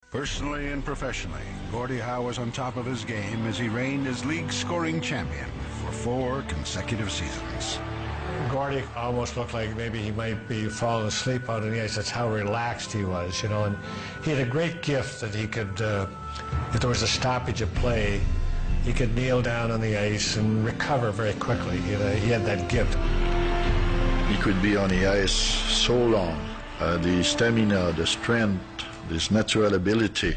Personally and professionally, Gordie Howe was on top of his game as he reigned as league scoring champion for 4 consecutive seasons. Gordie almost looked like maybe he might be falling asleep out on the ice. That's how relaxed he was, you know. And he had a great gift that he could, if there was a stoppage of play, he could kneel down on the ice and recover very quickly. He had that gift. He could be on the ice so long. The stamina, the strength, this natural ability,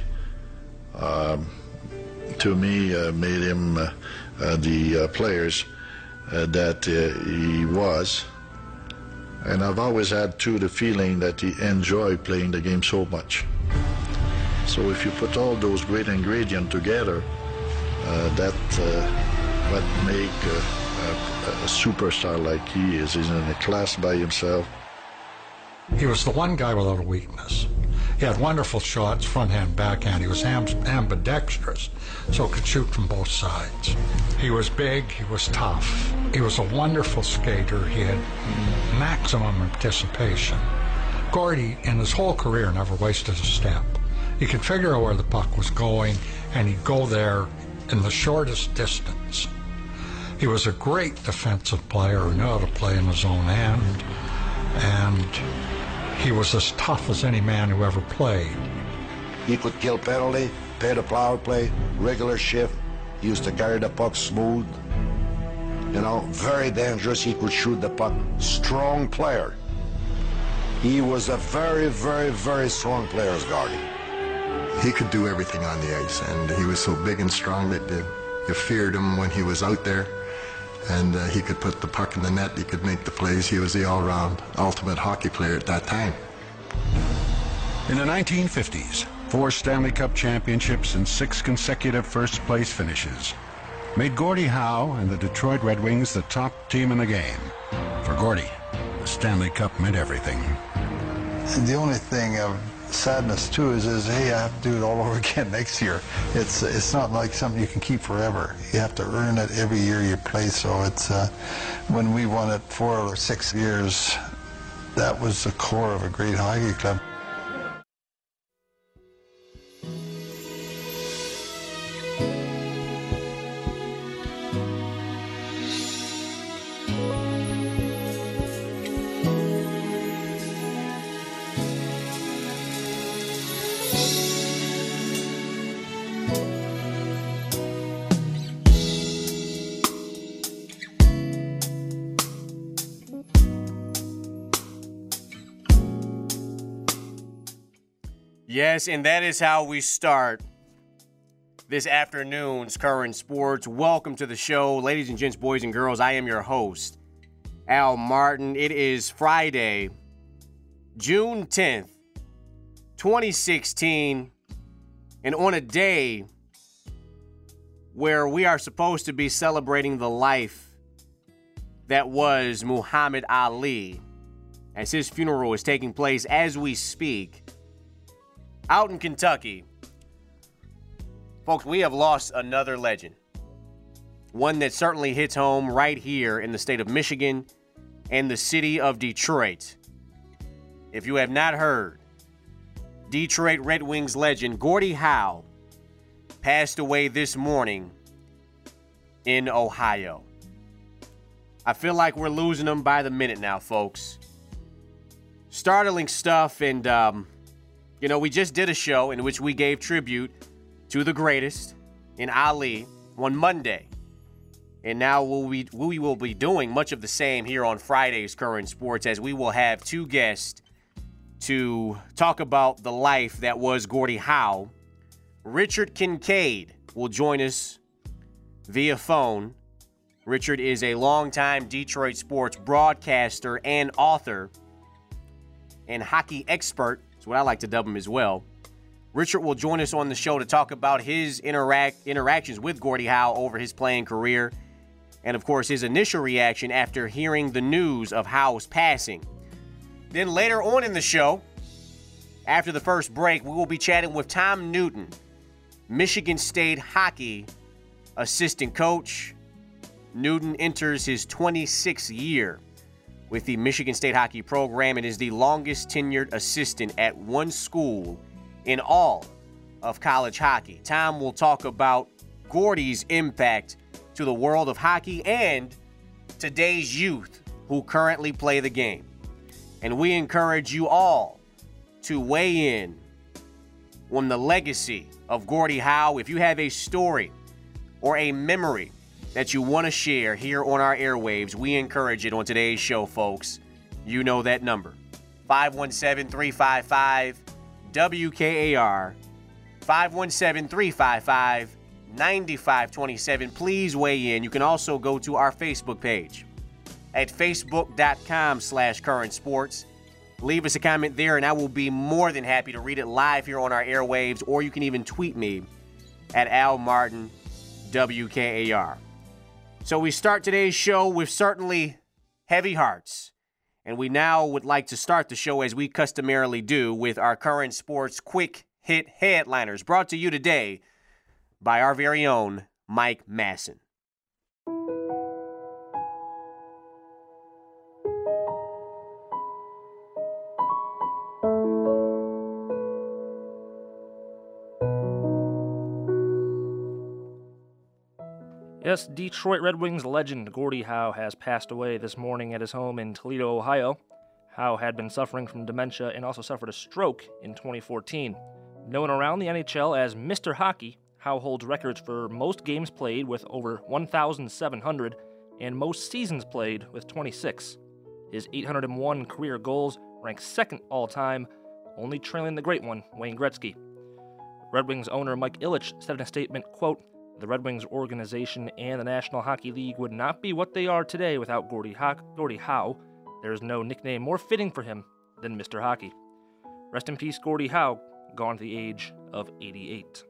to me, made him the players that he was. And I've always had, too, the feeling that he enjoyed playing the game so much. So if you put all those great ingredients together, that what make a superstar like he is. He's in a class by himself. He was the one guy without a weakness. He had wonderful shots, front-hand, backhand. He was ambidextrous, so could shoot from both sides. He was big, he was tough. He was a wonderful skater. He had maximum anticipation. Gordie, in his whole career, never wasted a step. He could figure out where the puck was going, and he'd go there in the shortest distance. He was a great defensive player who knew how to play in his own end, and he was as tough as any man who ever played. He could kill penalty, pay the power play, regular shift. He used to carry the puck smooth. You know, very dangerous. He could shoot the puck. Strong player. He was a very, very, very strong player, Gordie. He could do everything on the ice, and he was so big and strong that you feared him when he was out there. And he could put the puck in the net, he could make the plays. He was the all-round ultimate hockey player at that time. In the 1950s, 4 Stanley Cup championships and 6 consecutive first-place finishes made Gordie Howe and the Detroit Red Wings the top team in the game. For Gordie, the Stanley Cup meant everything. The only thing of sadness too is hey, I have to do it all over again next year. It's not like something you can keep forever. You have to earn it every year you play. So it's when we won it 4 or 6 years, that was the core of a great hockey club. Yes, and that is how we start this afternoon's Current Sports. Welcome to the show, ladies and gents, boys and girls. I am your host, Al Martin. It is Friday, June 10th, 2016, and on a day where we are supposed to be celebrating the life that was Muhammad Ali, as his funeral is taking place as we speak out in Kentucky. Folks, we have lost another legend. One that certainly hits home right here in the state of Michigan and the city of Detroit. If you have not heard, Detroit Red Wings legend Gordie Howe passed away this morning in Ohio. I feel like we're losing him by the minute now, folks. Startling stuff, and we just did a show in which we gave tribute to the greatest in Ali on Monday. And now we will be doing much of the same here on Friday's Current Sports, as we will have 2 guests to talk about the life that was Gordie Howe. Richard Kincaid will join us via phone. Richard is a longtime Detroit sports broadcaster and author and hockey expert. That's what I like to dub him as well. Richard will join us on the show to talk about his interactions with Gordie Howe over his playing career, and of course his initial reaction after hearing the news of Howe's passing. Then later on in the show, after the first break, we will be chatting with Tom Newton, Michigan State hockey assistant coach. Newton enters his 26th year with the Michigan State hockey program and is the longest tenured assistant at one school in all of college hockey. Tom will talk about Gordy's impact to the world of hockey and today's youth who currently play the game. And we encourage you all to weigh in on the legacy of Gordie Howe. If you have a story or a memory that you want to share here on our airwaves, we encourage it on today's show, folks. You know that number. 517-355-WKAR. 517-355-9527. Please weigh in. You can also go to our Facebook page at facebook.com/current sports. Leave us a comment there, and I will be more than happy to read it live here on our airwaves, or you can even tweet me at Al Martin WKAR. So we start today's show with certainly heavy hearts, and we now would like to start the show as we customarily do with our current sports quick hit headliners, brought to you today by our very own Mike Masson. Yes, Detroit Red Wings legend Gordie Howe has passed away this morning at his home in Toledo, Ohio. Howe had been suffering from dementia and also suffered a stroke in 2014. Known around the NHL as Mr. Hockey, Howe holds records for most games played with over 1,700 and most seasons played with 26. His 801 career goals rank second all-time, only trailing the great one, Wayne Gretzky. Red Wings owner Mike Ilitch said in a statement, quote, "The Red Wings organization and the National Hockey League would not be what they are today without Gordie Howe. There is no nickname more fitting for him than Mr. Hockey." Rest in peace, Gordie Howe, gone at the age of 88.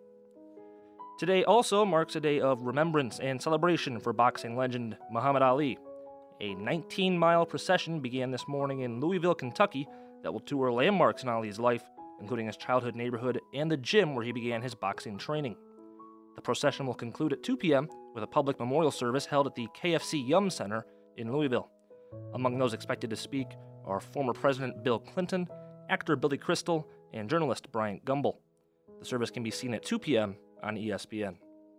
Today also marks a day of remembrance and celebration for boxing legend Muhammad Ali. A 19-mile procession began this morning in Louisville, Kentucky that will tour landmarks in Ali's life, including his childhood neighborhood and the gym where he began his boxing training. The procession will conclude at 2 p.m. with a public memorial service held at the KFC Yum Center in Louisville. Among those expected to speak are former President Bill Clinton, actor Billy Crystal, and journalist Bryant Gumbel. The service can be seen at 2 p.m. on ESPN.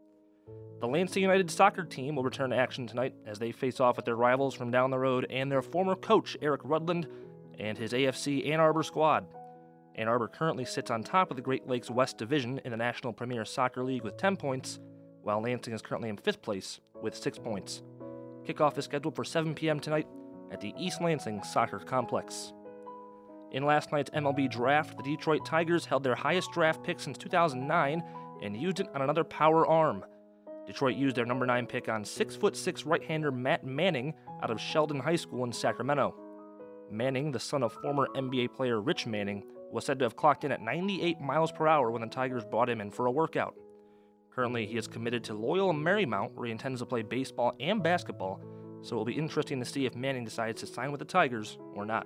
The Lansing United soccer team will return to action tonight as they face off with their rivals from down the road and their former coach Eric Rudland and his AFC Ann Arbor squad. Ann Arbor currently sits on top of the Great Lakes West Division in the National Premier Soccer League with 10 points, while Lansing is currently in 5th place with 6 points. Kickoff is scheduled for 7 p.m. tonight at the East Lansing Soccer Complex. In last night's MLB draft, the Detroit Tigers held their highest draft pick since 2009 and used it on another power arm. Detroit used their number 9 pick on 6'6" right-hander Matt Manning out of Sheldon High School in Sacramento. Manning, the son of former NBA player Rich Manning, was said to have clocked in at 98 miles per hour when the Tigers brought him in for a workout. Currently, he is committed to Loyola Marymount, where he intends to play baseball and basketball, so it will be interesting to see if Manning decides to sign with the Tigers or not.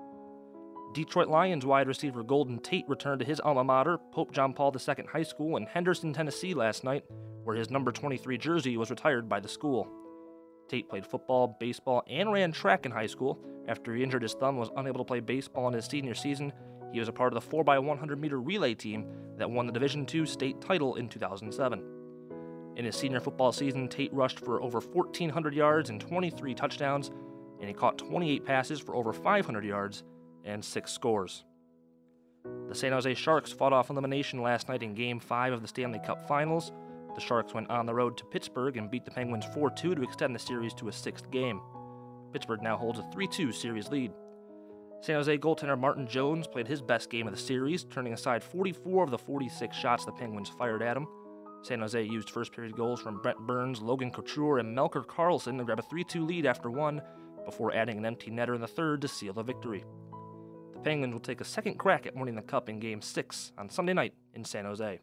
Detroit Lions wide receiver Golden Tate returned to his alma mater, Pope John Paul II High School in Henderson, Tennessee last night, where his number 23 jersey was retired by the school. Tate played football, baseball, and ran track in high school. After he injured his thumb and was unable to play baseball in his senior season, he was a part of the 4x100-meter relay team that won the Division II state title in 2007. In his senior football season, Tate rushed for over 1,400 yards and 23 touchdowns, and he caught 28 passes for over 500 yards and 6 scores. The San Jose Sharks fought off elimination last night in Game 5 of the Stanley Cup Finals. The Sharks went on the road to Pittsburgh and beat the Penguins 4-2 to extend the series to a 6th game. Pittsburgh now holds a 3-2 series lead. San Jose goaltender Martin Jones played his best game of the series, turning aside 44 of the 46 shots the Penguins fired at him. San Jose used first-period goals from Brent Burns, Logan Couture, and Melker Karlsson to grab a 3-2 lead after one, before adding an empty netter in the third to seal the victory. The Penguins will take a second crack at winning the Cup in Game 6 on Sunday night in San Jose.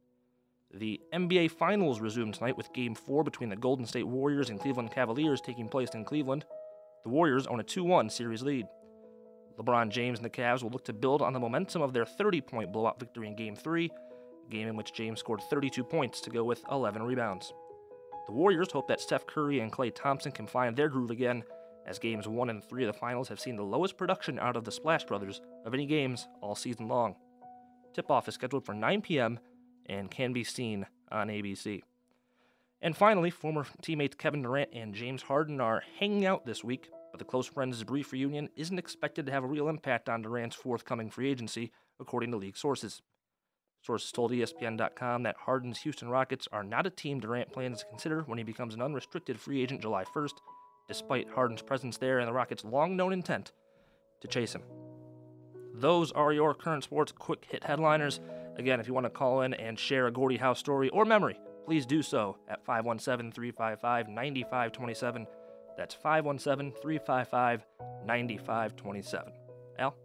The NBA Finals resume tonight with Game 4 between the Golden State Warriors and Cleveland Cavaliers taking place in Cleveland. The Warriors own a 2-1 series lead. LeBron James and the Cavs will look to build on the momentum of their 30-point blowout victory in Game 3, a game in which James scored 32 points to go with 11 rebounds. The Warriors hope that Steph Curry and Klay Thompson can find their groove again, as Games 1 and 3 of the finals have seen the lowest production out of the Splash Brothers of any games all season long. Tip-off is scheduled for 9 p.m. and can be seen on ABC. And finally, former teammates Kevin Durant and James Harden are hanging out this week, but the close friends' brief reunion isn't expected to have a real impact on Durant's forthcoming free agency, according to league sources. Sources told ESPN.com that Harden's Houston Rockets are not a team Durant plans to consider when he becomes an unrestricted free agent July 1st, despite Harden's presence there and the Rockets' long-known intent to chase him. Those are your current sports quick hit headliners. Again, if you want to call in and share a Gordie Howe story or memory, please do so at 517-355-9527. That's 517-355-9527. Al?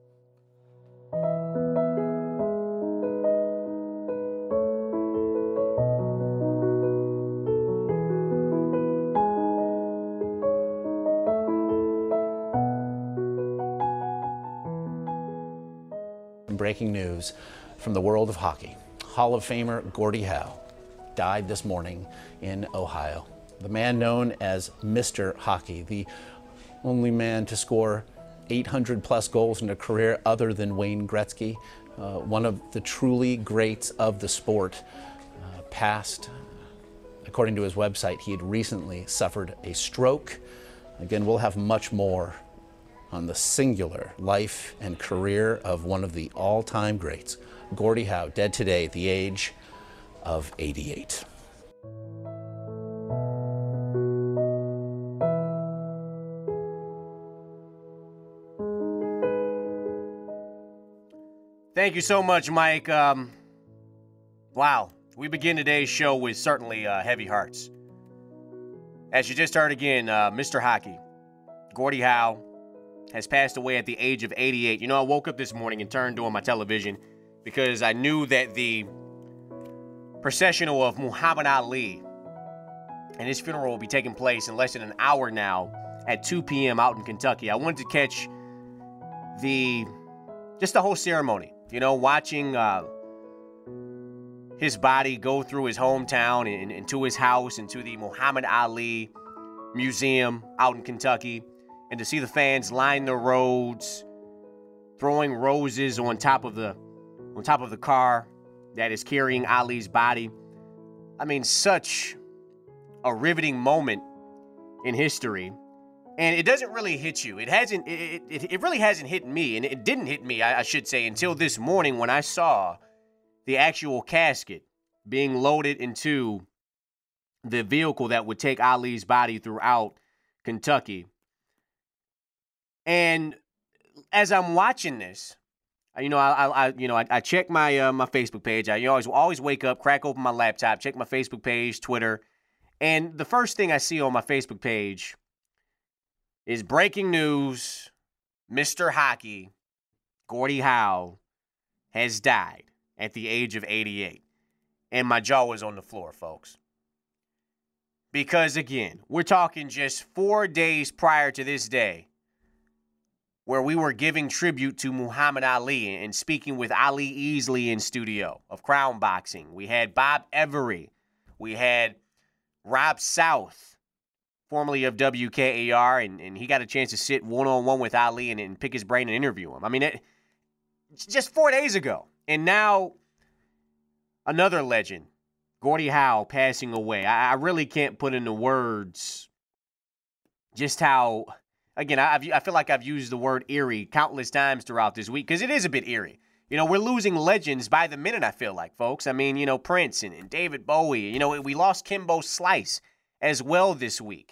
Breaking news from the world of hockey. Hall of Famer Gordie Howe died this morning in Ohio. The man known as Mr. Hockey, the only man to score 800-plus goals in a career other than Wayne Gretzky, one of the truly greats of the sport, passed. According to his website, he had recently suffered a stroke. Again, we'll have much more on the singular life and career of one of the all-time greats, Gordie Howe, dead today at the age of 88. Thank you so much, Mike. Wow, we begin today's show with certainly heavy hearts. As you just heard again, Mr. Hockey, Gordie Howe, has passed away at the age of 88. You know, I woke up this morning and turned on my television because I knew that the processional of Muhammad Ali and his funeral will be taking place in less than an hour now at 2 p.m. out in Kentucky. I wanted to catch the whole ceremony, you know, watching his body go through his hometown and to his house and to the Muhammad Ali Museum out in Kentucky. And to see the fans line the roads, throwing roses on top of the car that is carrying Ali's body. I mean, such a riveting moment in history. And it doesn't really hit you. It really hasn't hit me. And it didn't hit me, I should say, until this morning when I saw the actual casket being loaded into the vehicle that would take Ali's body throughout Kentucky. And as I'm watching this, you know, I check my my Facebook page. I always wake up, crack open my laptop, check my Facebook page, Twitter, and the first thing I see on my Facebook page is breaking news: Mr. Hockey, Gordie Howe, has died at the age of 88, and my jaw was on the floor, folks. Because again, we're talking just 4 days prior to this day, where we were giving tribute to Muhammad Ali and speaking with Ali Easley in studio of Crown Boxing. We had Bob Every. We had Rob South, formerly of WKAR, and he got a chance to sit one-on-one with Ali and pick his brain and interview him. I mean, just 4 days ago. And now, another legend, Gordie Howe, passing away. I really can't put into words just how... Again, I feel like I've used the word eerie countless times throughout this week because it is a bit eerie. You know, we're losing legends by the minute, I feel like, folks. I mean, you know, Prince and David Bowie. You know, we lost Kimbo Slice as well this week.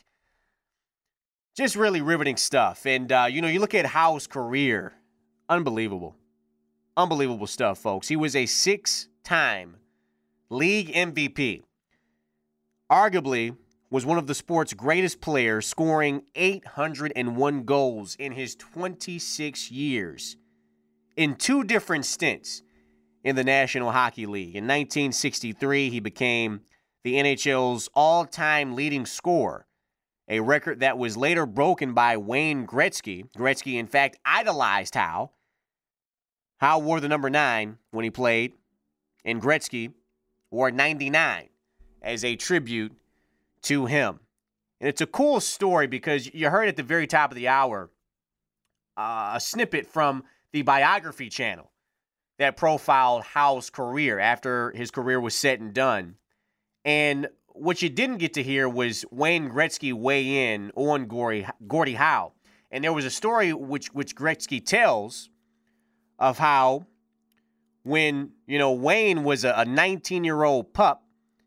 Just really riveting stuff. And, you know, you look at Howe's career. Unbelievable. Unbelievable stuff, folks. He was a 6-time league MVP. Arguably was one of the sport's greatest players, scoring 801 goals in his 26 years in 2 different stints in the National Hockey League. In 1963, he became the NHL's all-time leading scorer, a record that was later broken by Wayne Gretzky. Gretzky, in fact, idolized Howe. Howe wore the number 9 when he played, and Gretzky wore 99 as a tribute to him. And it's a cool story because you heard at the very top of the hour a snippet from the Biography channel that profiled Howe's career after his career was said and done. And what you didn't get to hear was Wayne Gretzky weigh in on Gordie Howe. And there was a story which Gretzky tells of how when, Wayne was a 19-year-old pup,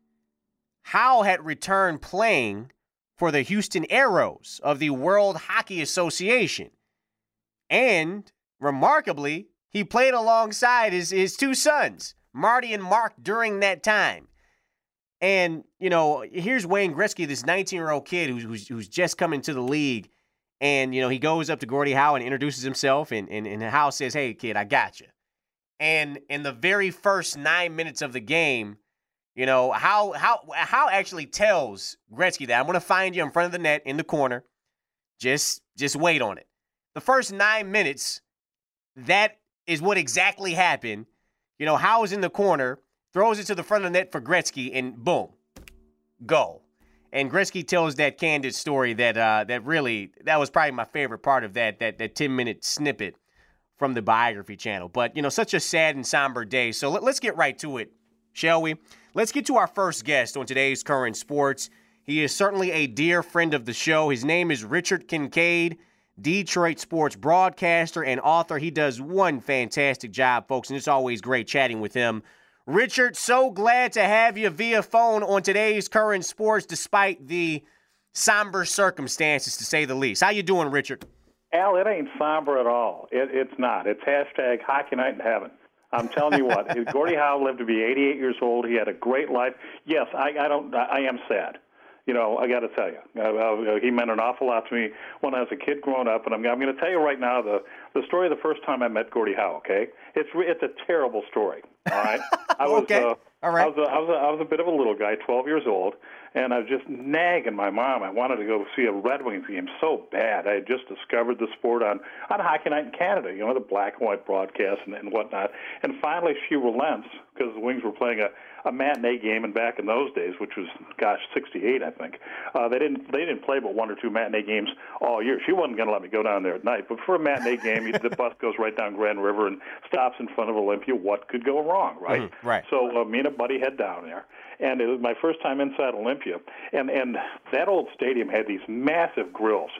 Howe had returned playing for the Houston Aeros of the World Hockey Association. And, remarkably, he played alongside his two sons, Marty and Mark, during that time. And, here's Wayne Gretzky, this 19-year-old kid who's just come into the league. And, he goes up to Gordie Howe and introduces himself. And Howe says, "Hey, kid, I got you." And in the very first 9 minutes of the game, Howe actually tells Gretzky that, "I'm going to find you in front of the net in the corner. Just wait on it." The first 9 minutes, that is what exactly happened. Howe is in the corner, throws it to the front of the net for Gretzky, and boom, goal. And Gretzky tells that candid story that that was probably my favorite part of that 10-minute snippet from the Biography channel. But, such a sad and somber day. So let's get right to it, shall we? Let's get to our first guest on today's Current Sports. He is certainly a dear friend of the show. His name is Richard Kincaid, Detroit sports broadcaster and author. He does one fantastic job, folks, and it's always great chatting with him. Richard, so glad to have you via phone on today's Current Sports, despite the somber circumstances, to say the least. How you doing, Richard? Al, it ain't somber at all. It's not. It's hashtag Hockey Night in Heaven. I'm telling you what, Gordie Howe lived to be 88 years old. He had a great life. Yes, I am sad. I got to tell you, he meant an awful lot to me when I was a kid growing up. And I'm going to tell you right now the story of the first time I met Gordie Howe. Okay, it's a terrible story. All right, I was all right. I was a bit of a little guy, 12 years old, and I was just nagging my mom. I wanted to go see a Red Wings game so bad. I had just discovered the sport on Hockey Night in Canada, the black and white broadcast and whatnot. And finally, she relents because the Wings were playing a matinee game, and back in those days, which was 68, I think, they didn't play but one or two matinee games all year. She wasn't going to let me go down there at night, but for a matinee game, the bus goes right down Grand River and stops in front of Olympia. What could go wrong, right? Mm-hmm, right. So me and a buddy head down there, and it was my first time inside Olympia, and that old stadium had these massive grills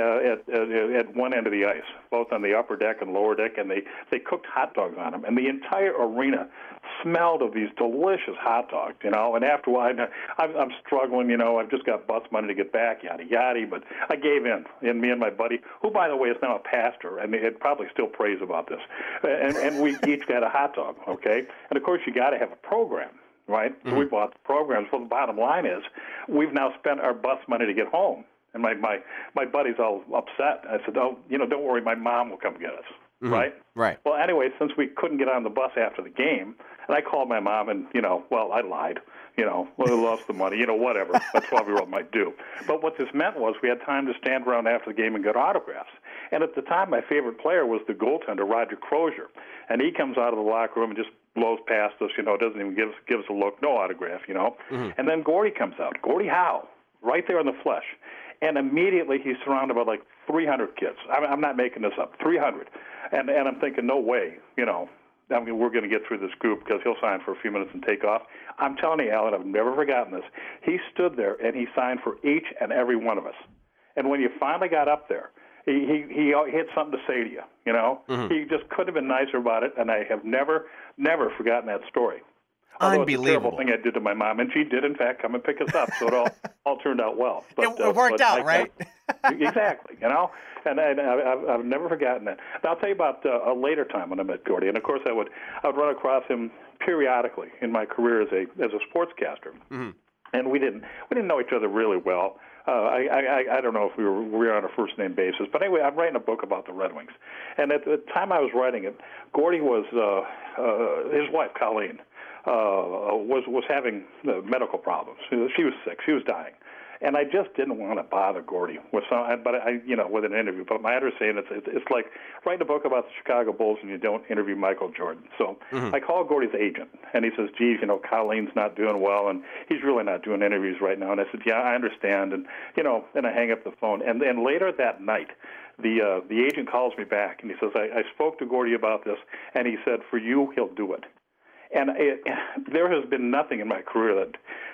at one end of the ice, both on the upper deck and lower deck, and they cooked hot dogs on them, and the entire arena smelled of these delicious hot dogs, and after a while, I'm struggling, I've just got bus money to get back, yada, yada, but I gave in, and me and my buddy, who, by the way, is now a pastor, and he'd probably still praise about this, and we each got a hot dog, okay? And, of course, you got to have a program, right? Mm-hmm. So we bought the programs. Well, the bottom line is we've now spent our bus money to get home. And my buddy's all upset. I said, "Oh, don't worry, my mom will come get us." Mm-hmm. Right? Right. Well, anyway, since we couldn't get on the bus after the game, and I called my mom, and I lied. We lost the money. Whatever a 12-year-old might do. But what this meant was we had time to stand around after the game and get autographs. And at the time, my favorite player was the goaltender, Roger Crozier, and he comes out of the locker room and just blows past us. Doesn't even give us a look, no autograph. Mm-hmm. And then Gordie comes out, Gordie Howe, right there in the flesh. And immediately he's surrounded by like 300 kids. I'm not making this up, 300. And I'm thinking, no way, we're going to get through this group because he'll sign for a few minutes and take off. I'm telling you, Alan, I've never forgotten this. He stood there and he signed for each and every one of us. And when you finally got up there, he had something to say to you, Mm-hmm. He just couldn't have been nicer about it, and I have never forgotten that story. Although Unbelievable. It's a terrible thing I did to my mom, and she did, in fact, come and pick us up, so it all turned out well. But, it worked out, right? Exactly, and I've never forgotten that. Now, I'll tell you about a later time when I met Gordie, and of course I would run across him periodically in my career as a sportscaster, mm-hmm. and we didn't know each other really well. I don't know if we were on a first name basis, but anyway, I'm writing a book about the Red Wings, and at the time I was writing it, Gordie was his wife Colleen was having medical problems. She was sick. She was dying. And I just didn't want to bother Gordy with with an interview. But my understanding it's like writing a book about the Chicago Bulls and you don't interview Michael Jordan. So I called Gordy's agent, and he says, "Geez, Colleen's not doing well, and he's really not doing interviews right now." And I said, "Yeah, I understand." And and I hang up the phone. And then later that night, the agent calls me back, and he says, "I spoke to Gordy about this, and he said for you he'll do it." And there has been nothing in my career that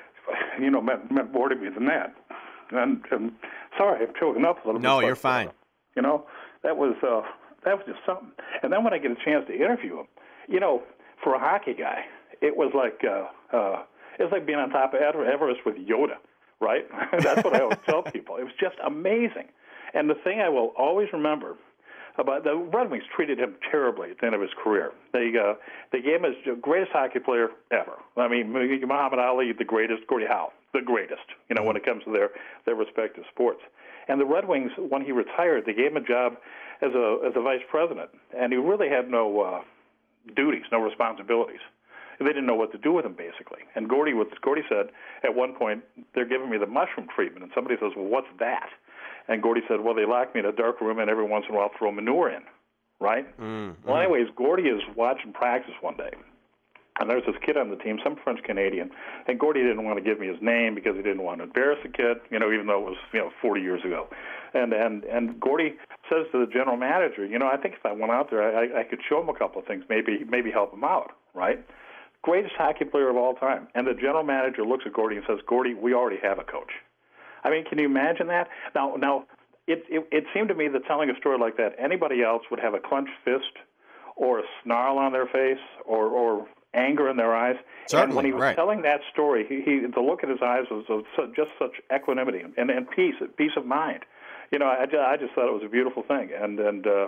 meant more to me than that. And sorry, I'm choking up a little bit. No, you're fine. That was just something. And then when I get a chance to interview him, for a hockey guy, it was like being on top of Everest with Yoda, right? That's what I always tell people. It was just amazing. And the thing I will always remember about the Red Wings treated him terribly at the end of his career. They gave him as the greatest hockey player ever. I mean, Muhammad Ali, the greatest. Gordie Howe, the greatest. When it comes to their respective sports. And the Red Wings, when he retired, they gave him a job as a vice president, and he really had no duties, no responsibilities. They didn't know what to do with him, basically. And Gordy said at one point, "They're giving me the mushroom treatment," and somebody says, "Well, what's that?" And Gordy said, "Well, they lock me in a dark room, and every once in a while throw manure in," right? Mm-hmm. Well, anyways, Gordy is watching practice one day, and there's this kid on the team, some French-Canadian, and Gordy didn't want to give me his name because he didn't want to embarrass the kid, even though it was 40 years ago. And Gordy says to the general manager, "I think if I went out there, I could show him a couple of things, maybe help him out," right? Greatest hockey player of all time. And the general manager looks at Gordy and says, "Gordy, we already have a coach." I mean, can you imagine that? Now, it seemed to me that telling a story like that, anybody else would have a clenched fist or a snarl on their face or anger in their eyes. Certainly, and when he was telling that story, the look in his eyes was just such equanimity and peace of mind. I just thought it was a beautiful thing, and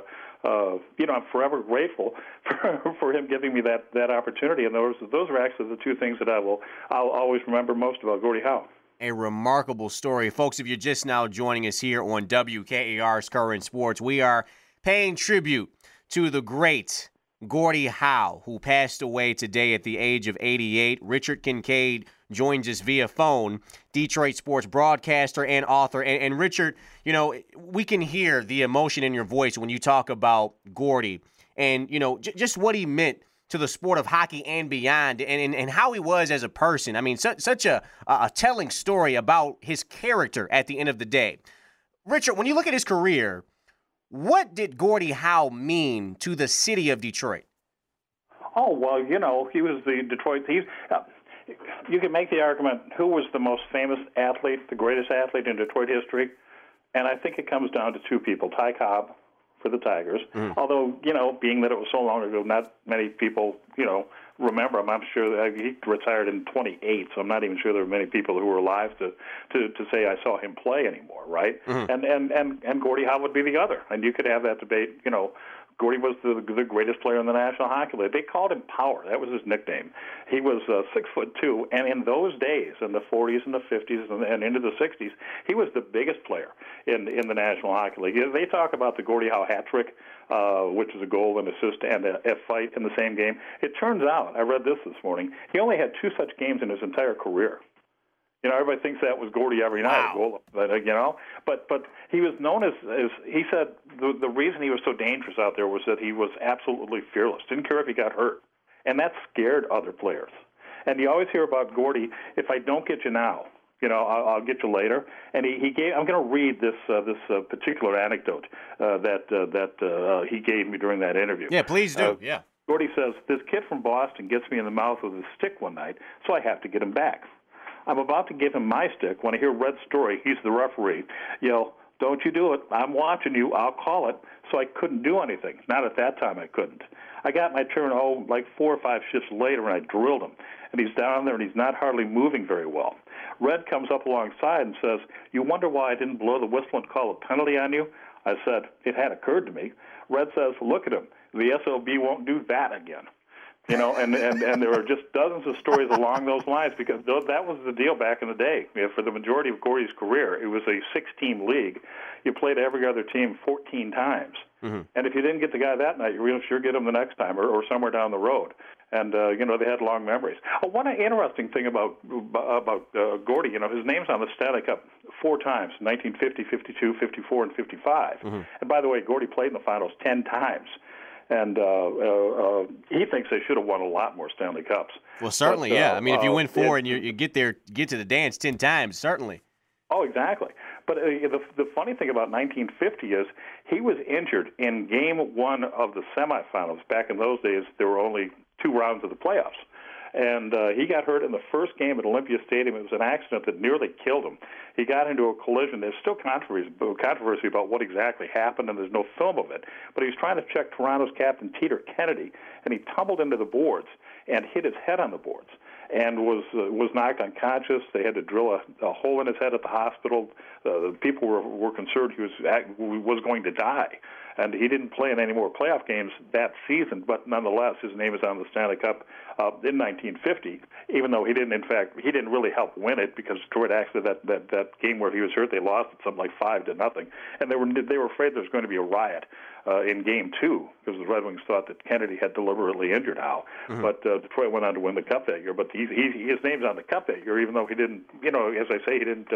I'm forever grateful for him giving me that opportunity. And those are actually the two things that I'll always remember most about Gordie Howe. A remarkable story. Folks, if you're just now joining us here on WKAR's Current Sports, we are paying tribute to the great Gordie Howe, who passed away today at the age of 88. Richard Kincaid joins us via phone, Detroit sports broadcaster and author. And Richard, we can hear the emotion in your voice when you talk about Gordie and, just what he meant to the sport of hockey and beyond, and how he was as a person. I mean, such a telling story about his character at the end of the day. Richard, when you look at his career, what did Gordie Howe mean to the city of Detroit? Oh, well, he was the Detroit. You can make the argument, who was the most famous athlete, the greatest athlete in Detroit history? And I think it comes down to two people, Ty Cobb for the Tigers. Although, being that it was so long ago, not many people, remember him. I'm sure that he retired in 28, so I'm not even sure there are many people who were alive to say I saw him play anymore, right? And Gordie Howe would be the other. And you could have that debate, Gordie was the greatest player in the National Hockey League. They called him Power. That was his nickname. He was 6'2", and in those days, in the 40s and the 50s and into the 60s, he was the biggest player in the National Hockey League. They talk about the Gordie Howe hat trick, which is a goal, an assist, and a fight in the same game. It turns out, I read this morning, he only had 2 such games in his entire career. Everybody thinks that was Gordie every night. Wow. But he was known as he said the reason he was so dangerous out there was that he was absolutely fearless. Didn't care if he got hurt, and that scared other players. And you always hear about Gordie, if I don't get you now, I'll get you later. And he gave. I'm going to read this particular anecdote that he gave me during that interview. Yeah, please do. Yeah. Gordie says, "This kid from Boston gets me in the mouth with a stick one night, so I have to get him back. I'm about to give him my stick when I hear Red Story, he's the referee, yell, 'Don't you do it. I'm watching you. I'll call it.' So I couldn't do anything. Not at that time I couldn't. I got my turn, like 4 or 5 shifts later, and I drilled him. And he's down there, and he's not hardly moving very well. Red comes up alongside and says, 'You wonder why I didn't blow the whistle and call a penalty on you?' I said, 'It had occurred to me.' Red says, 'Look at him. The SOB won't do that again.'" And there are just dozens of stories along those lines because that was the deal back in the day. For the majority of Gordie's career, it was a 6-team league. You played every other team 14 times. And if you didn't get the guy that night, you were sure get him the next time or somewhere down the road. And they had long memories. One interesting thing about Gordie, his name's on the Stanley Cup 4 times: 1950, 52, 54, and 55. Mm-hmm. And by the way, Gordie played in the finals 10 times. And he thinks they should have won a lot more Stanley Cups. Well, certainly, yeah. I mean, if you win 4 and you get to the dance 10 times, certainly. Oh, exactly. But the funny thing about 1950 is he was injured in Game 1 of the semifinals. Back in those days, there were only 2 rounds of the playoffs. And he got hurt in the first game at Olympia Stadium. It was an accident that nearly killed him. He got into a collision. There's still controversy about what exactly happened, and there's no film of it. But he was trying to check Toronto's captain, Peter Kennedy, and he tumbled into the boards and hit his head on the boards and was knocked unconscious. They had to drill a hole in his head at the hospital. The people were concerned he was going to die. And he didn't play in any more playoff games that season, but nonetheless, his name is on the Stanley Cup in 1950, even though he didn't really help win it, because Detroit actually, that game where he was hurt, they lost it something like 5-0. And they were afraid there was going to be a riot in Game 2, because the Red Wings thought that Kennedy had deliberately injured Howe. Mm-hmm. But Detroit went on to win the Cup that year. But his name's on the Cup that year, even though he didn't, as I say, he didn't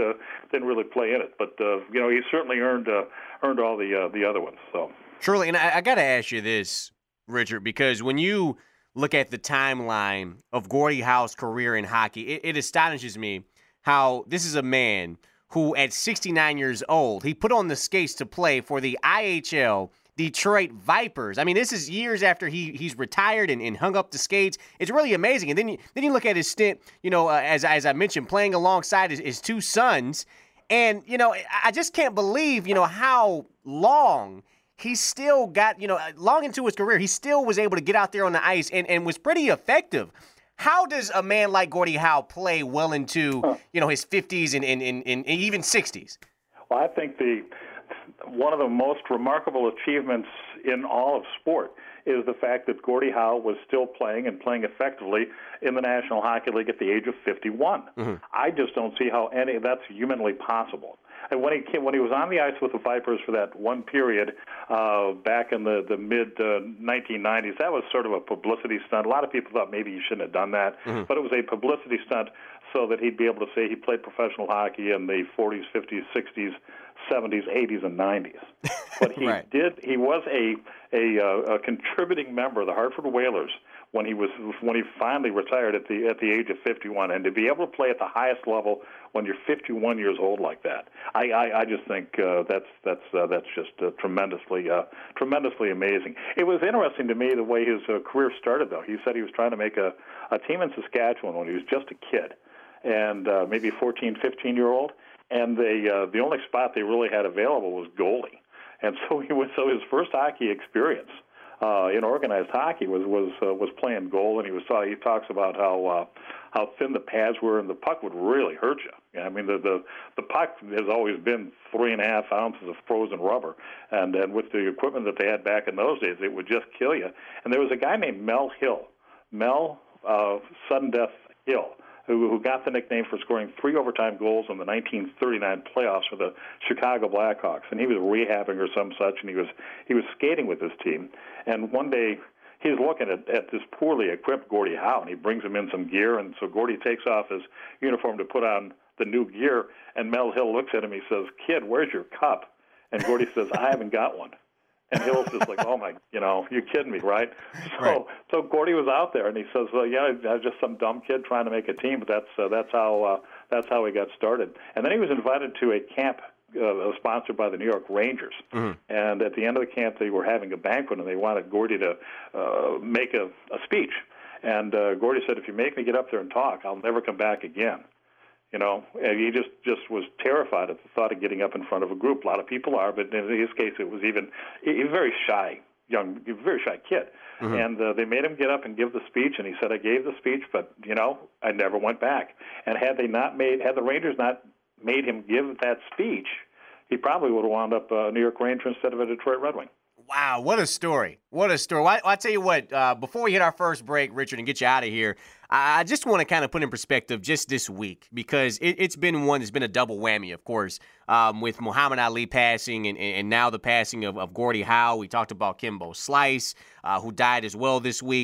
really play in it. But he certainly earned all the other ones. So truly, and I got to ask you this, Richard, because when you look at the timeline of Gordie Howe's career in hockey, it astonishes me how this is a man who, at 69 years old, he put on the skates to play for the IHL Detroit Vipers. I mean, this is years after he's retired and hung up the skates. It's really amazing. And then you look at his stint, as I mentioned, playing alongside his 2 sons. And, I just can't believe, how long he still got, long into his career, he still was able to get out there on the ice and was pretty effective. How does a man like Gordie Howe play well into, his 50s and even 60s? Well, I think one of the most remarkable achievements in all of sport is the fact that Gordie Howe was still playing and playing effectively in the National Hockey League at the age of 51. Mm-hmm. I just don't see how that's humanly possible. And when he was on the ice with the Vipers for that one period back in the mid 1990s, that was sort of a publicity stunt. A lot of people thought maybe he shouldn't have done that, mm-hmm. but it was a publicity stunt so that he'd be able to say he played professional hockey in the 40s, 50s, 60s, 70s, 80s, and 90s. But he right. he was a contributing member of the Hartford Whalers when he finally retired at the age of 51, and to be able to play at the highest level when you're 51 years old like that, I just think that's just tremendously amazing. It was interesting to me the way his career started, though. He said he was trying to make a team in Saskatchewan when he was just a kid, and maybe 14, 15-year-old, and the only spot they really had available was goalie, and so his first hockey experience in organized hockey was playing goal, and he talks about how thin the pads were, and the puck would really hurt you. I mean, the puck has always been 3.5 ounces of frozen rubber, and with the equipment that they had back in those days, it would just kill you. And there was a guy named Mel Hill, Sudden Death Hill, who got the nickname for scoring 3 overtime goals in the 1939 playoffs for the Chicago Blackhawks, and he was rehabbing or some such, and he was skating with his team. And one day he's looking at this poorly equipped Gordie Howe, and he brings him in some gear, and so Gordie takes off his uniform to put on the new gear, and Mel Hill looks at him, he says, "Kid, where's your cup?" And Gordie says, "I haven't got one." And Hill's just like, "Oh my, you're kidding me, right?" So Gordie was out there, and he says, "Well, yeah, I was just some dumb kid trying to make a team, but that's how he got started." And then he was invited to a camp sponsored by the New York Rangers. Mm-hmm. And at the end of the camp, they were having a banquet, and they wanted Gordie to make a speech. And Gordie said, "If you make me get up there and talk, I'll never come back again." And he just was terrified at the thought of getting up in front of a group. A lot of people are, but in his case, he was a very shy kid. Mm-hmm. And they made him get up and give the speech, and he said, "I gave the speech, but I never went back." And had the Rangers not made him give that speech, he probably would have wound up a New York Ranger instead of a Detroit Red Wing. Wow, what a story. What a story. Well, I'll tell you what, before we hit our first break, Richard, and get you out of here, I just want to kind of put in perspective just this week, because it's been a double whammy, of course, with Muhammad Ali passing and now the passing of Gordie Howe. We talked about Kimbo Slice, who died as well this week.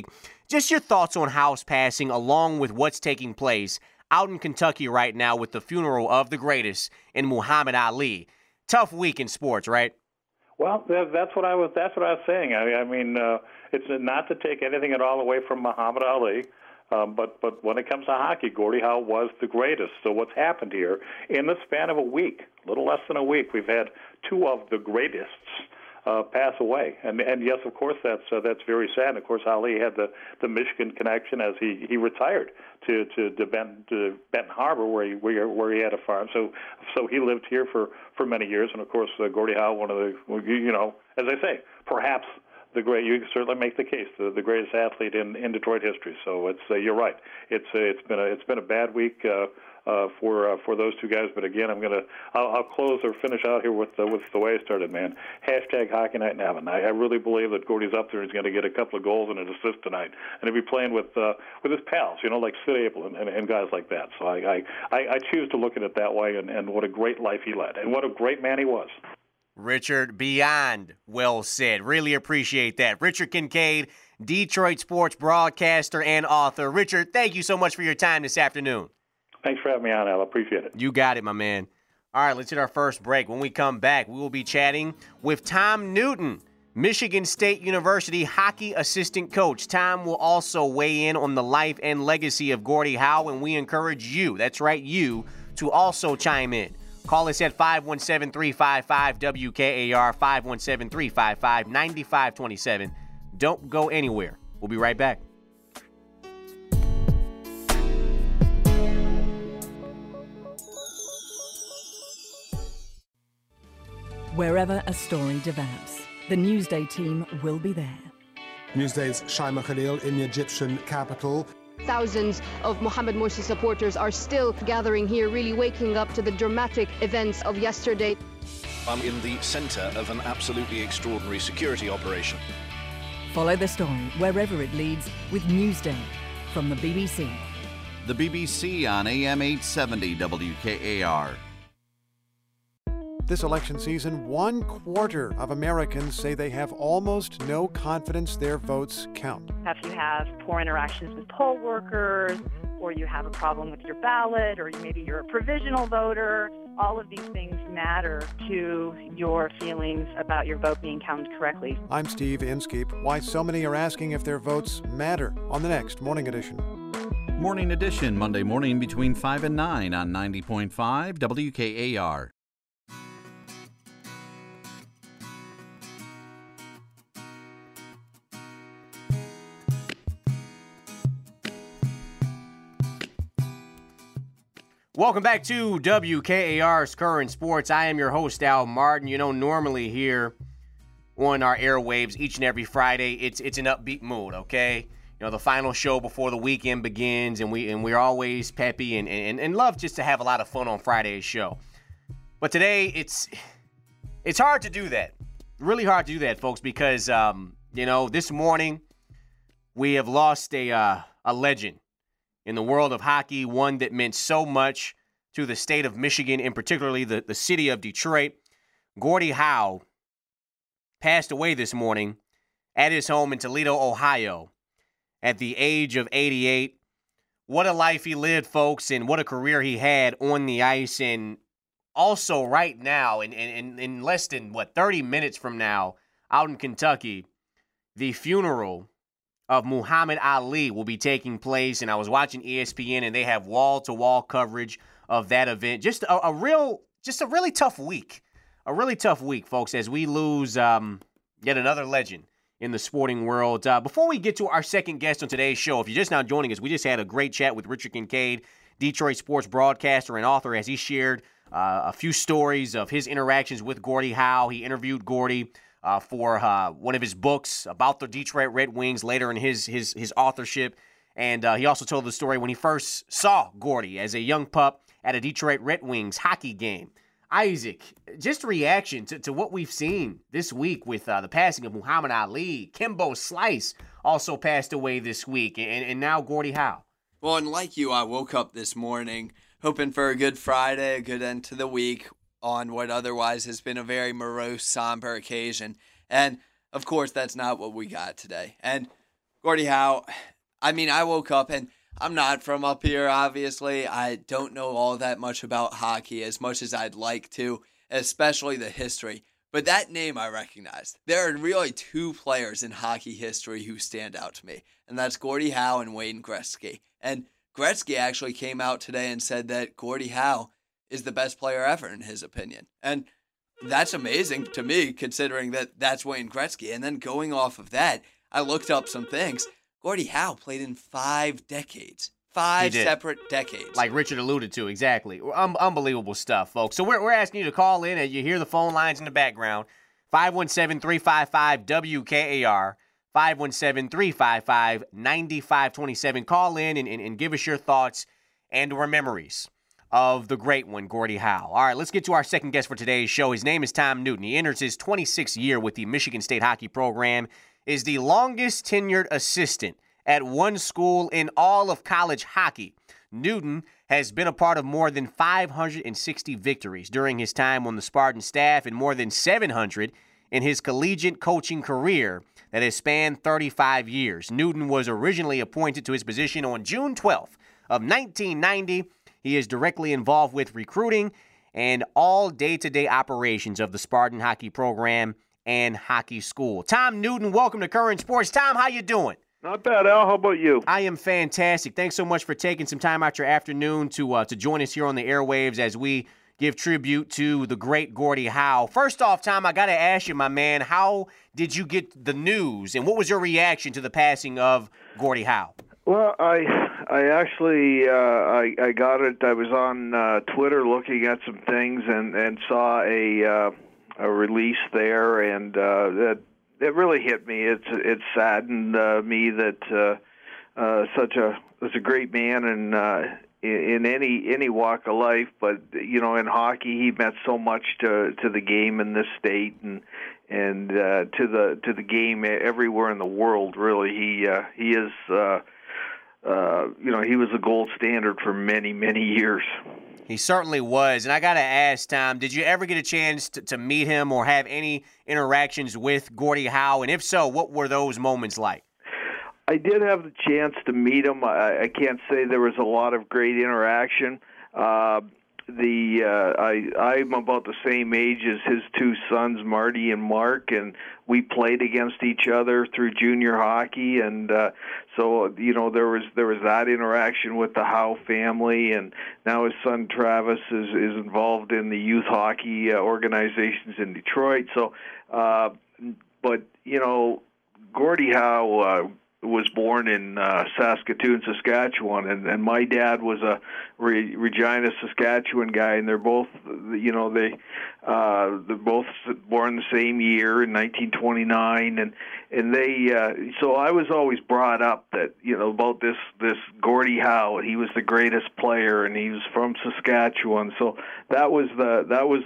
Just your thoughts on Howe's passing, along with what's taking place out in Kentucky right now with the funeral of the greatest in Muhammad Ali. Tough week in sports, right? Well, that's what I was saying. I mean, it's not to take anything at all away from Muhammad Ali, but when it comes to hockey, Gordie Howe was the greatest. So what's happened here in the span of a week, a little less than a week, we've had two of the greatests pass away, and yes, of course, that's very sad. And of course, Ali had the Michigan connection as he retired to Benton Harbor, where he had a farm. So he lived here for many years, and of course, Gordie Howe, one of the, as I say, perhaps the great. You can certainly make the case the greatest athlete in Detroit history. So it's you're right. It's been a bad week. For those two guys, but again, I'll close or finish out here with the way I started, man. Hashtag Hockey Night in Heaven. I really believe that Gordie's up there. He's going to get a couple of goals and an assist tonight, and he'll be playing with his pals, like Sid Abel and guys like that. So I choose to look at it that way, and what a great life he led, and what a great man he was. Richard, beyond well said. Really appreciate that. Richard Kincaid, Detroit sports broadcaster and author. Richard, thank you so much for your time this afternoon. Thanks for having me on, Al. I appreciate it. You got it, my man. All right, let's hit our first break. When we come back, we will be chatting with Tom Newton, Michigan State University hockey assistant coach. Tom will also weigh in on the life and legacy of Gordie Howe, and we encourage you, that's right, you, to also chime in. Call us at 517-355-WKAR, 517-355-9527. Don't go anywhere. We'll be right back. Wherever a story develops, the Newsday team will be there. Newsday's Shaima Khalil in the Egyptian capital. Thousands of Mohamed Morsi supporters are still gathering here, really waking up to the dramatic events of yesterday. I'm in the center of an absolutely extraordinary security operation. Follow the story wherever it leads with Newsday from the BBC. The BBC on AM 870 WKAR. This election season, 1/4 of Americans say they have almost no confidence their votes count. If you have poor interactions with poll workers, or you have a problem with your ballot, or maybe you're a provisional voter, all of these things matter to your feelings about your vote being counted correctly. I'm Steve Inskeep. Why so many are asking if their votes matter on the next Morning Edition. Morning Edition, Monday morning between 5 and 9 on 90.5 WKAR. Welcome back to WKAR's Current Sports. I am your host, Al Martin. Normally here on our airwaves each and every Friday, it's an upbeat mood, okay? The final show before the weekend begins, and we're always peppy and love just to have a lot of fun on Friday's show. But today, it's hard to do that. Really hard to do that, folks, because, this morning we have lost a legend in the world of hockey, one that meant so much to the state of Michigan, and particularly the city of Detroit. Gordie Howe passed away this morning at his home in Toledo, Ohio, at the age of 88. What a life he lived, folks, and what a career he had on the ice. And also right now, in less than, 30 minutes from now, out in Kentucky, the funeral of Muhammad Ali will be taking place, and I was watching ESPN, and they have wall-to-wall coverage of that event. Just a really tough week. A really tough week, folks, as we lose yet another legend in the sporting world. Before we get to our second guest on today's show, if you're just now joining us, we just had a great chat with Richard Kincaid, Detroit sports broadcaster and author, as he shared a few stories of his interactions with Gordie Howe. He interviewed Gordie for one of his books about the Detroit Red Wings later in his authorship. And he also told the story when he first saw Gordie as a young pup at a Detroit Red Wings hockey game. Isaac, just reaction to what we've seen this week with the passing of Muhammad Ali. Kimbo Slice also passed away this week, and now Gordie Howe. Well, and like you, I woke up this morning hoping for a good Friday, a good end to the week on what otherwise has been a very morose, somber occasion. And, of course, that's not what we got today. And Gordie Howe, I mean, I woke up and I'm not from up here, obviously. I don't know all that much about hockey as much as I'd like to, especially the history. But that name I recognized. There are really two players in hockey history who stand out to me, and that's Gordie Howe and Wayne Gretzky. And Gretzky actually came out today and said that Gordie Howe is the best player ever in his opinion. And that's amazing to me, considering that that's Wayne Gretzky. And then going off of that, I looked up some things. Gordie Howe played in 5 decades. 5 separate decades. Like Richard alluded to, exactly. Unbelievable stuff, folks. So we're asking you to call in, and you hear the phone lines in the background. 517-355-WKAR. 517-355-9527. Call in and give us your thoughts and or memories of the great one, Gordie Howe. All right, let's get to our second guest for today's show. His name is Tom Newton. He enters his 26th year with the Michigan State hockey program, is the longest tenured assistant at one school in all of college hockey. Newton has been a part of more than 560 victories during his time on the Spartan staff and more than 700 in his collegiate coaching career that has spanned 35 years. Newton was originally appointed to his position on June 12th of 1990. He is directly involved with recruiting and all day-to-day operations of the Spartan hockey program and hockey school. Tom Newton, welcome to Current Sports. Tom, how you doing? Not bad, Al. How about you? I am fantastic. Thanks so much for taking some time out your afternoon to join us here on the airwaves as we give tribute to the great Gordie Howe. First off, Tom, I got to ask you, my man, how did you get the news, and what was your reaction to the passing of Gordie Howe? Well, I actually I got it. I was on Twitter looking at some things and saw a release there, and it really hit me. It saddened me that such a great man and in any walk of life, but in hockey he meant so much to the game in this state and to the game everywhere in the world. Really, he is. He was a gold standard for many, many years. He certainly was. And I got to ask, Tom, did you ever get a chance to meet him or have any interactions with Gordie Howe? And if so, what were those moments like? I did have the chance to meet him. I can't say there was a lot of great interaction. I'm about the same age as his two sons, Marty and Mark, and we played against each other through junior hockey, and so there was that interaction with the Howe family, and now his son Travis is involved in the youth hockey organizations in Detroit. So, but Gordie Howe was born in Saskatoon, Saskatchewan, and my dad was a Regina, Saskatchewan guy, and they're both, they're both born the same year in 1929, and they, so I was always brought up that about this Gordie Howe. He was the greatest player, and he was from Saskatchewan, so that was the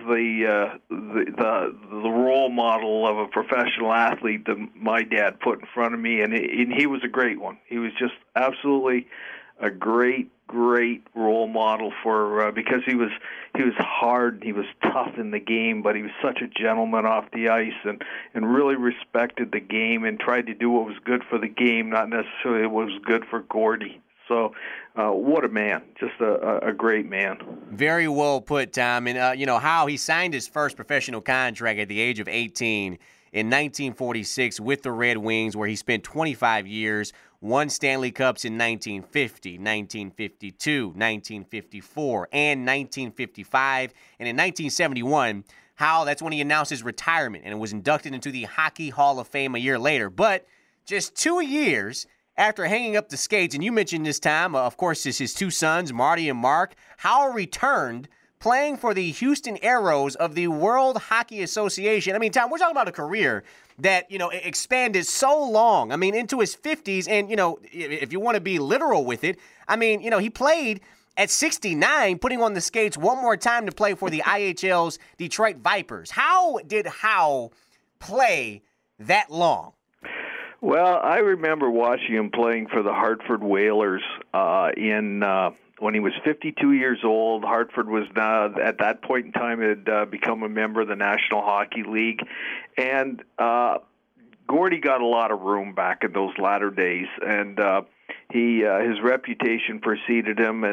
role model of a professional athlete that my dad put in front of me, and he was a great one. He was just absolutely a great role model for because he was hard, he was tough in the game, but he was such a gentleman off the ice and really respected the game and tried to do what was good for the game, not necessarily what was good for Gordie. So what a man, just a great man. Very well put, Tom. And how he signed his first professional contract at the age of 18 in 1946 with the Red Wings, where he spent 25 years, won Stanley Cups in 1950, 1952, 1954, and 1955. And in 1971, that's when he announced his retirement and was inducted into the Hockey Hall of Fame a year later. But just 2 years after hanging up the skates, and you mentioned this time, of course, it's his two sons, Marty and Mark, Howe returned playing for the Houston Aeros of the World Hockey Association. I mean, Tom, we're talking about a career that, expanded so long. I mean, into his 50s. And, if you want to be literal with it, I mean, he played at 69, putting on the skates one more time to play for the IHL's Detroit Vipers. How did Howe play that long? Well, I remember watching him playing for the Hartford Whalers when he was 52 years old. Hartford was now, at that point in time, had become a member of the National Hockey League. And Gordie got a lot of room back in those latter days. And his reputation preceded him,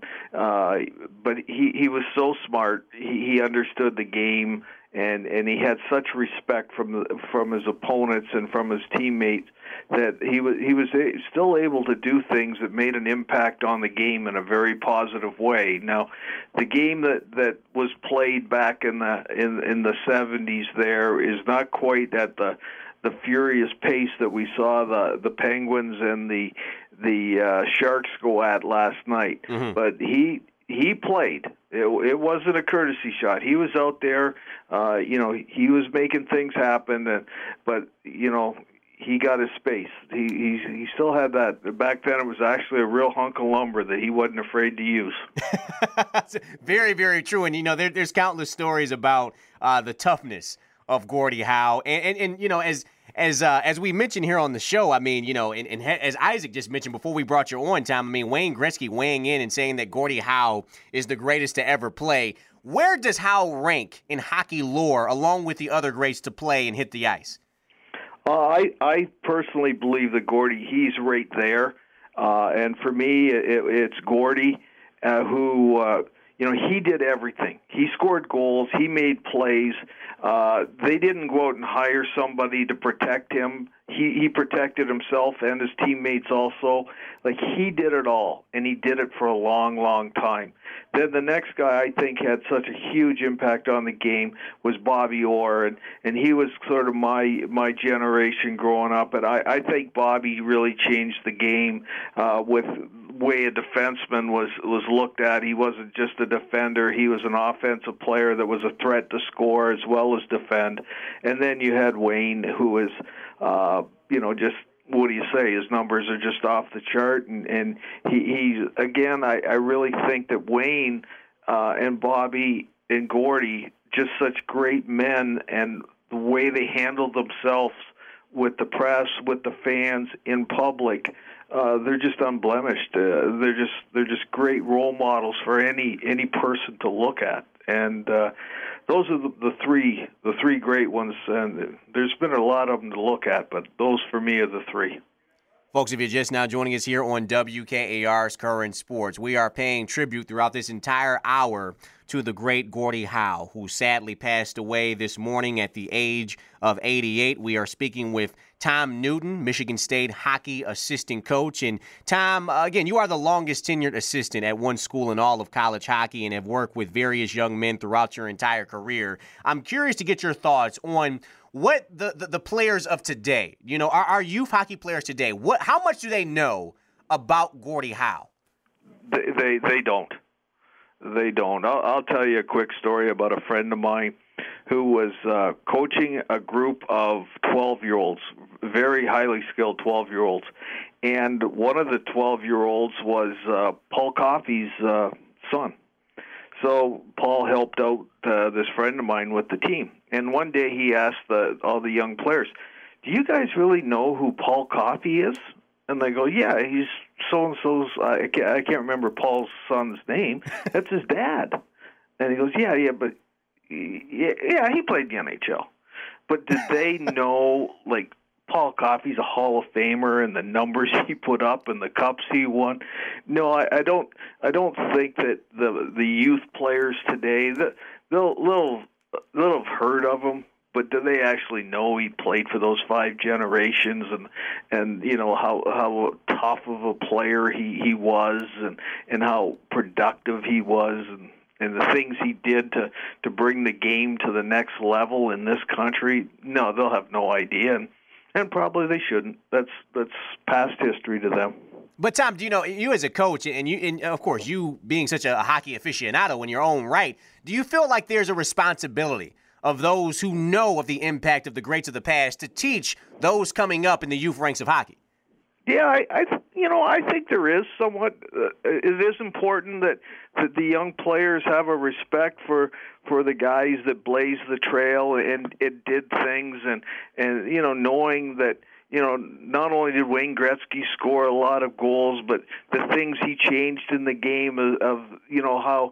but he was so smart. He understood the game, and he had such respect from his opponents and from his teammates that he was still able to do things that made an impact on the game in a very positive way. Now, the game that was played back in the 70s there is not quite at the furious pace that we saw the Penguins and the Sharks go at last night. Mm-hmm. But he played. It wasn't a courtesy shot. He was out there. He was making things happen. But he got his space. He still had that. Back then, it was actually a real hunk of lumber that he wasn't afraid to use. Very, very true. And there's countless stories about the toughness of Gordie Howe, and as we mentioned here on the show, I mean, and as Isaac just mentioned before we brought you on, Tom, I mean, Wayne Gretzky weighing in and saying that Gordie Howe is the greatest to ever play. Where does Howe rank in hockey lore, along with the other greats to play and hit the ice? I personally believe that Gordie, he's right there, and for me, it's Gordie who. He did everything. He scored goals. He made plays. They didn't go out and hire somebody to protect him. He protected himself and his teammates also. Like, he did it all, and he did it for a long, long time. Then the next guy I think had such a huge impact on the game was Bobby Orr, and he was sort of my generation growing up. And I think Bobby really changed the game with way a defenseman was looked at. He wasn't just a defender. He was an offensive player that was a threat to score as well as defend. And then you had Wayne, who was, just, what do you say? His numbers are just off the chart. And he's, again, I really think that Wayne and Bobby and Gordie, just such great men, and the way they handled themselves with the press, with the fans, in public, they're just unblemished. They're just great role models for any person to look at, and those are the three great ones. And there's been a lot of them to look at, but those for me are the three. Folks, if you're just now joining us here on WKAR's Current Sports, we are paying tribute throughout this entire hour to the great Gordie Howe, who sadly passed away this morning at the age of 88. We are speaking with Tom Newton, Michigan State hockey assistant coach. And Tom, again, you are the longest tenured assistant at one school in all of college hockey and have worked with various young men throughout your entire career. I'm curious to get your thoughts on what the players of today, our youth hockey players today, how much do they know about Gordie Howe? They don't. They don't. I'll tell you a quick story about a friend of mine who was coaching a group of 12-year-olds, very highly skilled 12-year-olds. And one of the 12-year-olds was Paul Coffey's son. So Paul helped out this friend of mine with the team. And one day he asked all the young players, "Do you guys really know who Paul Coffey is?" And they go, "Yeah, he's so-and-so's, I can't remember Paul's son's name. That's his dad." And he goes, yeah, but he played the NHL. But did they know, like, Paul Coffey's a Hall of Famer and the numbers he put up and the cups he won? No, I don't think that the youth players today, they'll have heard of him, but do they actually know he played for those 5 generations and how tough of a player he was and how productive he was and the things he did to bring the game to the next level in this country? No, they'll have no idea, and probably they shouldn't. That's past history to them. But Tom, you as a coach, and of course you being such a hockey aficionado in your own right, do you feel like there's a responsibility of those who know of the impact of the greats of the past to teach those coming up in the youth ranks of hockey? Yeah, I think there is somewhat. It is important that the young players have a respect for the guys that blazed the trail and did things, and knowing that not only did Wayne Gretzky score a lot of goals, but the things he changed in the game of how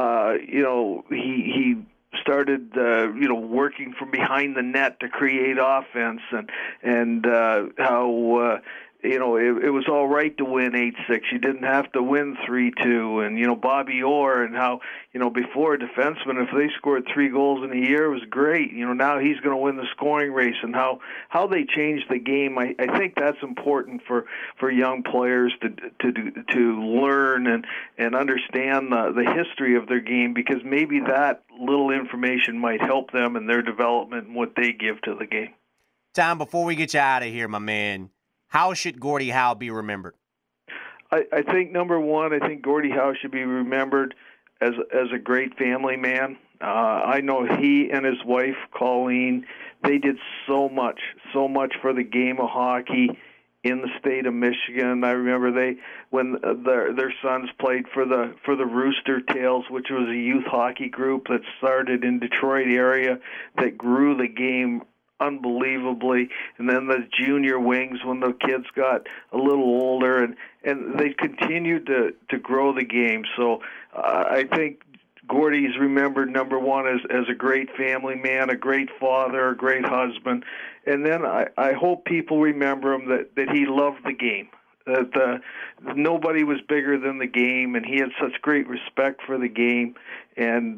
he started working from behind the net to create offense, and how it was all right to win 8-6. You didn't have to win 3-2. And, Bobby Orr, and how, before a defenseman, if they scored 3 goals in a year, it was great. Now he's going to win the scoring race, and how they changed the game. I think that's important for young players to learn and understand the history of their game, because maybe that little information might help them in their development and what they give to the game. Tom, before we get you out of here, my man, how should Gordie Howe be remembered? I think, number one, I think Gordie Howe should be remembered as a great family man. I know he and his wife, Colleen, they did so much for the game of hockey in the state of Michigan. I remember when their sons played for the Rooster Tails, which was a youth hockey group that started in Detroit area that grew the game unbelievably, and then the junior wings when the kids got a little older, and they continued to grow the game. So I think Gordie's remembered, number one, as a great family man, a great father, a great husband, and then I hope people remember him that he loved the game, that nobody was bigger than the game, and he had such great respect for the game, and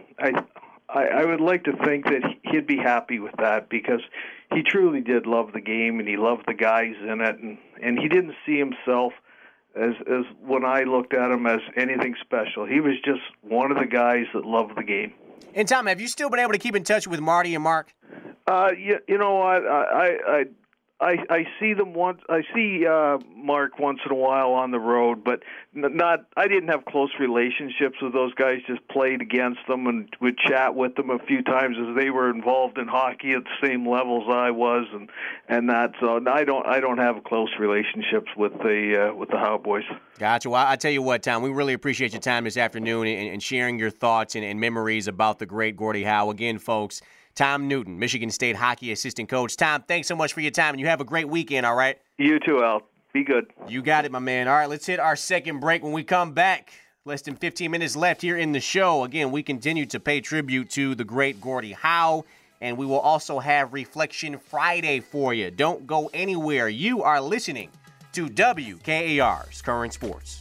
I would like to think that he'd be happy with that, because he truly did love the game, and he loved the guys in it, and he didn't see himself as when I looked at him as anything special. He was just one of the guys that loved the game. And Tom, have you still been able to keep in touch with Marty and Mark? You know what? I see them once. I see Mark once in a while on the road, but not. I didn't have close relationships with those guys. Just played against them and would chat with them a few times as they were involved in hockey at the same levels I was, and that. So I don't have close relationships with the Howe boys. Gotcha. Well, I tell you what, Tom, we really appreciate your time this afternoon and sharing your thoughts and memories about the great Gordie Howe. Again, folks, Tom Newton, Michigan State hockey assistant coach. Tom, thanks so much for your time, and you have a great weekend, all right? You too, Al. Be good. You got it, my man. All right, let's hit our second break. When we come back, less than 15 minutes left here in the show. Again, we continue to pay tribute to the great Gordie Howe, and we will also have Reflection Friday for you. Don't go anywhere. You are listening to WKAR's Current Sports.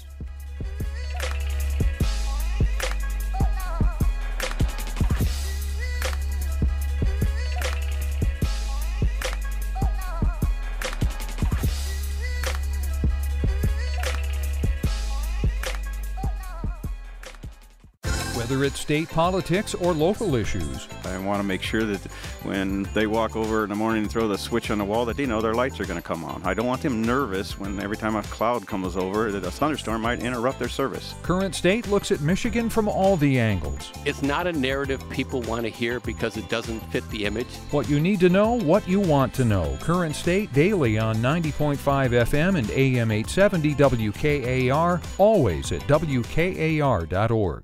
Whether it's state politics or local issues. I want to make sure that when they walk over in the morning and throw the switch on the wall, that they know their lights are going to come on. I don't want them nervous when every time a cloud comes over that a thunderstorm might interrupt their service. Current State looks at Michigan from all the angles. It's not a narrative people want to hear because it doesn't fit the image. What you need to know, what you want to know. Current State daily on 90.5 FM and AM 870 WKAR, always at WKAR.org.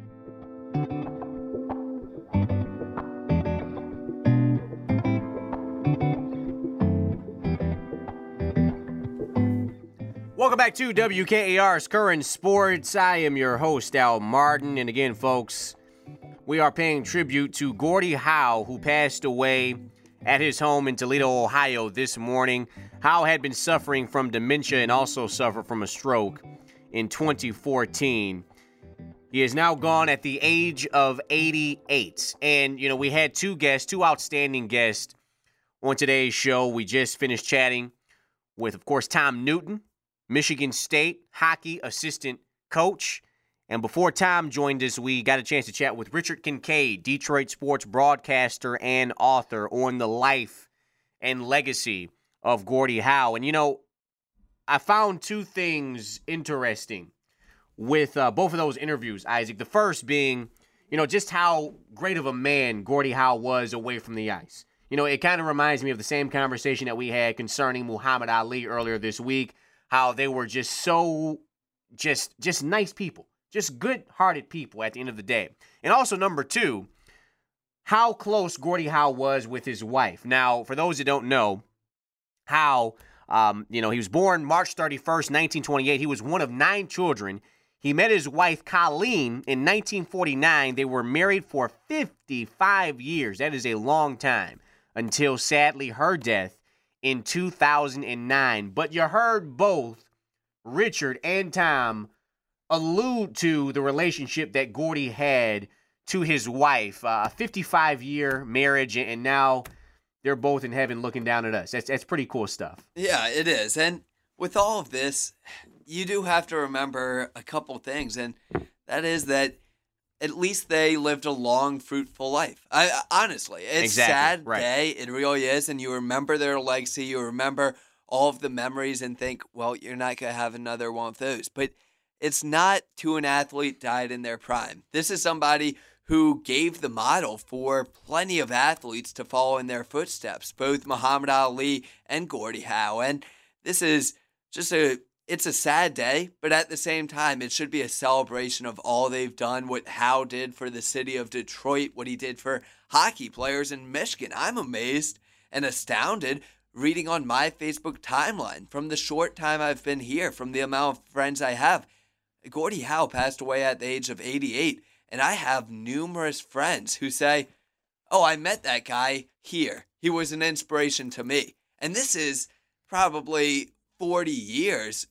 Welcome back to WKAR's Current Sports. I am your host, Al Martin. And again, folks, we are paying tribute to Gordie Howe, who passed away at his home in Toledo, Ohio this morning. Howe had been suffering from dementia and also suffered from a stroke in 2014. He is now gone at the age of 88. And, we had two outstanding guests on today's show. We just finished chatting with, of course, Tom Newton, Michigan State hockey assistant coach. And before Tom joined us, we got a chance to chat with Richard Kincaid, Detroit sports broadcaster and author, on the life and legacy of Gordie Howe. And, I found two things interesting with both of those interviews, Isaac. The first being, just how great of a man Gordie Howe was away from the ice. It kind of reminds me of the same conversation that we had concerning Muhammad Ali earlier this week, how they were just so just nice people, just good-hearted people at the end of the day. And also, number two, how close Gordie Howe was with his wife. Now, for those that don't know, Howe, he was born March 31st, 1928. He was one of 9 children. He met his wife, Colleen, in 1949. They were married for 55 years. That is a long time, until, sadly, her death in 2009. But you heard both Richard and Tom allude to the relationship that Gordy had to his wife, a 55-year marriage, and now they're both in heaven looking down at us. That's pretty cool stuff. Yeah, it is. And with all of this, you do have to remember a couple things, and that is that at least they lived a long, fruitful life. Honestly, it's a sad day. It really is. And you remember their legacy. You remember all of the memories and think, well, you're not going to have another one of those. But it's not to an athlete died in their prime. This is somebody who gave the model for plenty of athletes to follow in their footsteps, both Muhammad Ali and Gordie Howe. And this is just it's a sad day, but at the same time, it should be a celebration of all they've done, what Howe did for the city of Detroit, what he did for hockey players in Michigan. I'm amazed and astounded reading on my Facebook timeline from the short time I've been here, from the amount of friends I have. Gordie Howe passed away at the age of 88, and I have numerous friends who say, oh, I met that guy here. He was an inspiration to me. And this is probably 40 years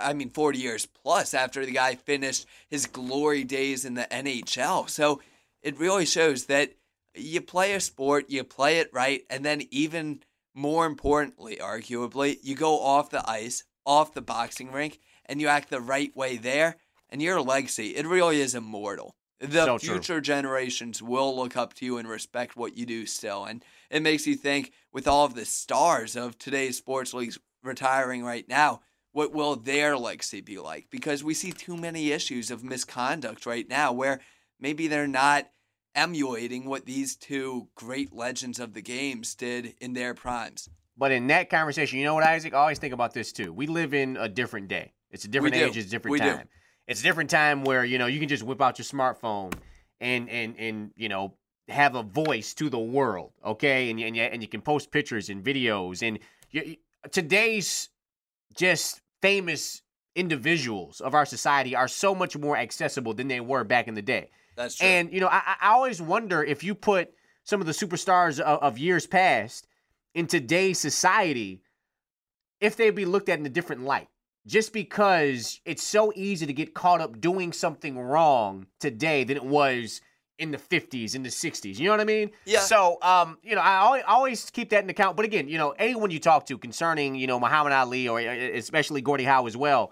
plus after the guy finished his glory days in the NHL. So it really shows that you play a sport, you play it right, and then even more importantly, arguably, you go off the ice, off the boxing rink, and you act the right way there, and your legacy, it really is immortal. The future generations will look up to you and respect what you do still. And it makes you think, with all of the stars of today's sports leagues retiring right now, what will their legacy be like? Because we see too many issues of misconduct right now where maybe they're not emulating what these two great legends of the games did in their primes. But in that conversation, you know what, Isaac? I always think about this too. We live in a different day. It's a different age. It's a different time. It's a different time where, you can just whip out your smartphone and have a voice to the world, okay? And you can post pictures and videos. And today's just famous individuals of our society are so much more accessible than they were back in the day. That's true. And, I always wonder if you put some of the superstars of years past in today's society, if they'd be looked at in a different light. Just because it's so easy to get caught up doing something wrong today than it was in the 50s, in the 60s. You know what I mean? Yeah. So, I always keep that in account. But again, anyone you talk to concerning, Muhammad Ali or especially Gordie Howe as well,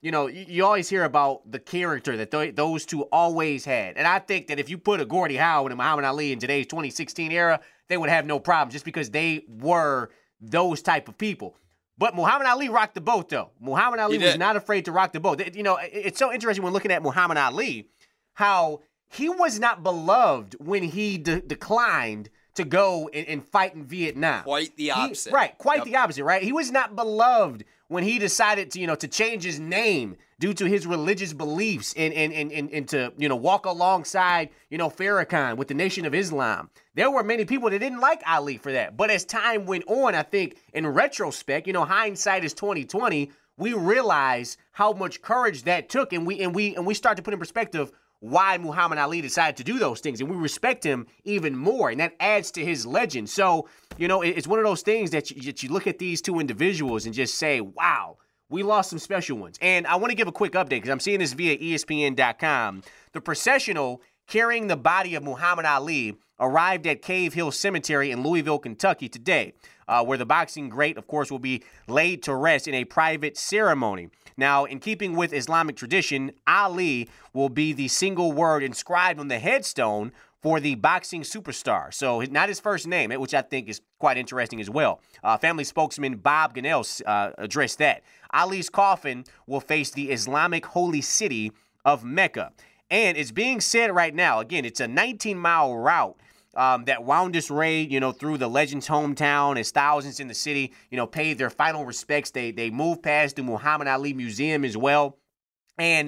you always hear about the character that those two always had. And I think that if you put a Gordie Howe and a Muhammad Ali in today's 2016 era, they would have no problem just because they were those type of people. But Muhammad Ali rocked the boat, though. Muhammad Ali was not afraid to rock the boat. It's so interesting when looking at Muhammad Ali, how he was not beloved when he declined to go and fight in Vietnam. Quite the opposite. Quite the opposite, right? He was not beloved when he decided to change his name due to his religious beliefs and to walk alongside Farrakhan with the Nation of Islam. There were many people that didn't like Ali for that. But as time went on, I think in retrospect, hindsight is 2020. We realize how much courage that took, and we start to put in perspective why Muhammad Ali decided to do those things, and we respect him even more, and that adds to his legend. So, it's one of those things that you look at these two individuals and just say, wow, we lost some special ones. And I want to give a quick update because I'm seeing this via ESPN.com. The processional carrying the body of Muhammad Ali arrived at Cave Hill Cemetery in Louisville, Kentucky today, where the boxing great, of course, will be laid to rest in a private ceremony. Now, in keeping with Islamic tradition, Ali will be the single word inscribed on the headstone for the boxing superstar. So not his first name, which I think is quite interesting as well. Family spokesman Bob Gunnell addressed that. Ali's coffin will face the Islamic holy city of Mecca. And it's being said right now, again, it's a 19-mile route that wound its way, through the legend's hometown as thousands in the city, paid their final respects. They moved past the Muhammad Ali Museum as well. And,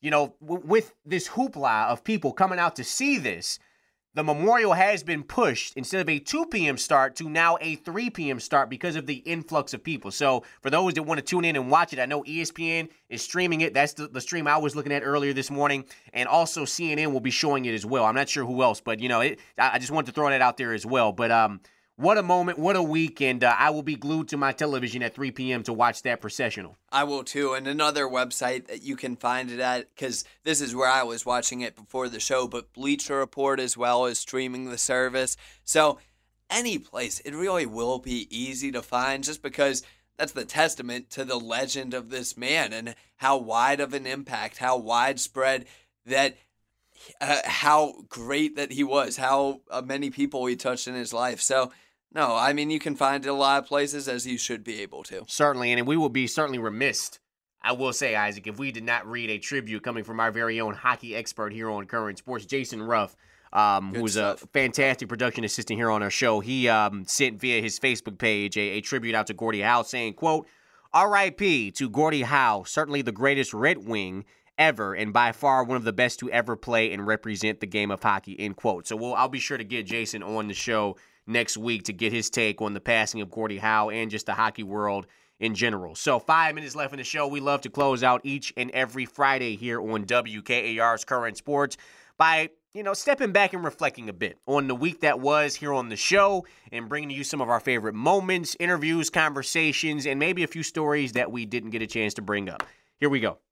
with this hoopla of people coming out to see this, the memorial has been pushed instead of a 2 p.m. start to now a 3 p.m. start because of the influx of people. So for those that want to tune in and watch it, I know ESPN is streaming it. That's the stream I was looking at earlier this morning. And also CNN will be showing it as well. I'm not sure who else, but, I just wanted to throw that out there as well. But What a moment, what a week, and I will be glued to my television at 3 p.m. to watch that processional. I will too, and another website that you can find it at, because this is where I was watching it before the show, but Bleacher Report as well is streaming the service. So any place, it really will be easy to find, just because that's the testament to the legend of this man and how wide of an impact, how widespread that, how great that he was, how many people he touched in his life. So, no, I mean, you can find it a lot of places, as you should be able to. Certainly, and we will be certainly remiss, I will say, Isaac, if we did not read a tribute coming from our very own hockey expert here on Current Sports, Jason Ruff, who's a fantastic production assistant here on our show. He sent via his Facebook page a tribute out to Gordie Howe saying, quote, R.I.P. to Gordie Howe, certainly the greatest Red Wing ever, and by far one of the best to ever play and represent the game of hockey, end quote. So I'll be sure to get Jason on the show next week to get his take on the passing of Gordie Howe and just the hockey world in general. So 5 minutes left in the show. We love to close out each and every Friday here on WKAR's Current Sports by, stepping back and reflecting a bit on the week that was here on the show and bringing you some of our favorite moments, interviews, conversations, and maybe a few stories that we didn't get a chance to bring up. Here we go.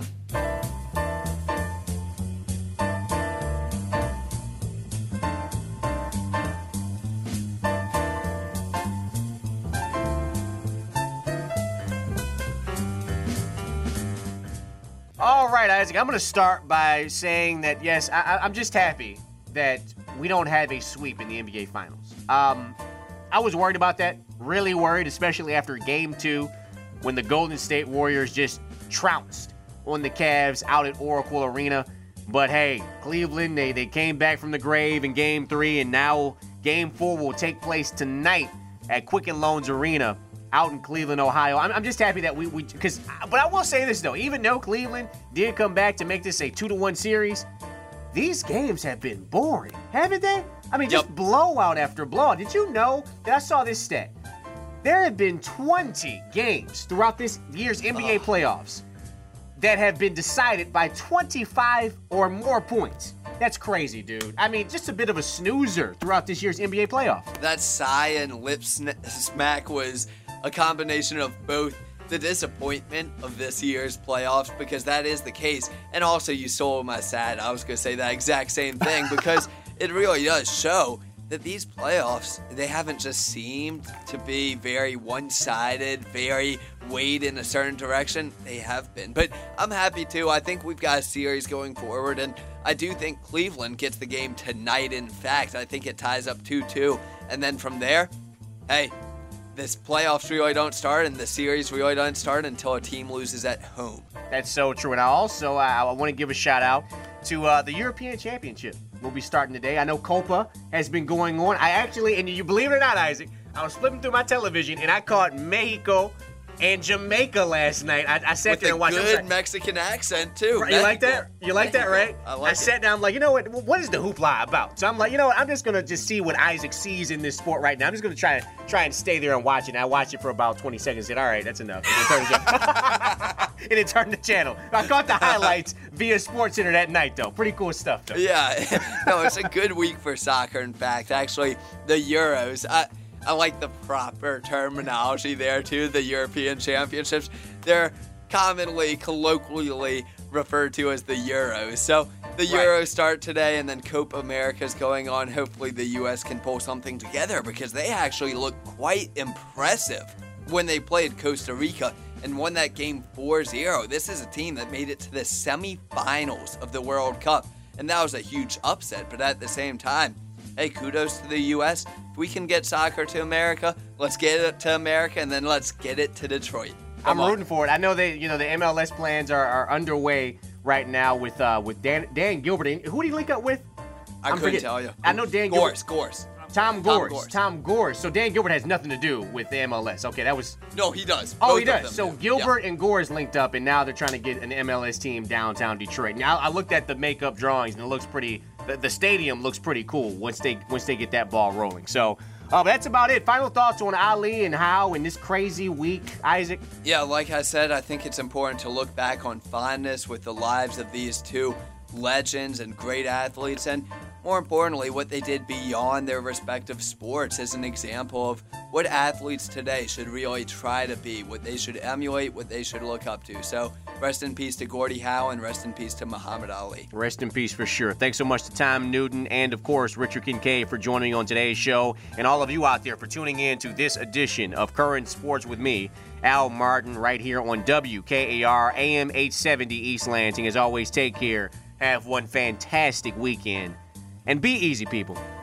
All right, Isaac, I'm going to start by saying that, yes, I'm just happy that we don't have a sweep in the NBA Finals. I was worried about that, really worried, especially after Game 2 when the Golden State Warriors just trounced on the Cavs out at Oracle Arena. But, hey, Cleveland, they came back from the grave in Game 3, and now Game 4 will take place tonight at Quicken Loans Arena out in Cleveland, Ohio. I'm just happy that but I will say this, though. Even though Cleveland did come back to make this a 2-1 series, these games have been boring, haven't they? I mean, just blowout after blowout. Did you know that I saw this stat? There have been 20 games throughout this year's NBA playoffs that have been decided by 25 or more points. That's crazy, dude. I mean, just a bit of a snoozer throughout this year's NBA playoff. That sigh and lip smack was a combination of both the disappointment of this year's playoffs, because that is the case, and also you stole my sad. I was going to say that exact same thing, because it really does show that these playoffs, they haven't just seemed to be very one-sided, very weighed in a certain direction. They have been. But I'm happy too. I think we've got a series going forward, and I do think Cleveland gets the game tonight. In fact, I think it ties up 2-2. And then from there, hey, this playoffs really don't start, and the series really don't start until a team loses at home. That's so true. And I want to give a shout out to the European Championship. We'll be starting today. I know Copa has been going on. I actually, and you believe it or not, Isaac, I was flipping through my television and I caught Mexico and Jamaica last night. I sat there and watched. With a good Mexican accent too. Right, you like that? You like that, right? I sat down. I'm like, you know what is the hoopla about? So I'm like, I'm just gonna see what Isaac sees in this sport right now. I'm just gonna try and stay there and watch it. And I watched it for about 20 seconds. Said, all right, that's enough. And it turned the channel. I caught the highlights via SportsCenter that night, though. Pretty cool stuff, though. Yeah, no, it's a good week for soccer. In fact, actually, the Euros. I like the proper terminology there, too, the European Championships. They're commonly, colloquially referred to as the Euros. So the Euros start today, and then Copa America is going on. Hopefully the U.S. can pull something together, because they actually look quite impressive when they played Costa Rica and won that game 4-0. This is a team that made it to the semifinals of the World Cup, and that was a huge upset. But at the same time, hey, kudos to the U.S. If we can get soccer to America, let's get it to America, and then let's get it to Detroit. I'm rooting for it. I know the MLS plans are underway right now with Dan Gilbert. Who did he link up with? I couldn't tell you. I know Dan Gilbert. Gores. Tom Gores. So Dan Gilbert has nothing to do with the MLS. Okay, that was... No, he does. Oh, he does. So Gilbert and Gores linked up, and now they're trying to get an MLS team downtown Detroit. Now, I looked at the makeup drawings, and it looks pretty... The stadium looks pretty cool once they get that ball rolling. So... but that's about it. Final thoughts on Ali and Howe in this crazy week, Isaac? Yeah, like I said, I think it's important to look back on fondness with the lives of these two legends and great athletes, and more importantly, what they did beyond their respective sports is an example of what athletes today should really try to be, what they should emulate, what they should look up to. So rest in peace to Gordie Howe, and rest in peace to Muhammad Ali. Rest in peace for sure. Thanks so much to Tom Newton and, of course, Richard Kincaid for joining me on today's show, and all of you out there for tuning in to this edition of Current Sports with me, Al Martin, right here on WKAR AM 870 East Lansing. As always, take care. Have one fantastic weekend. And be easy, people.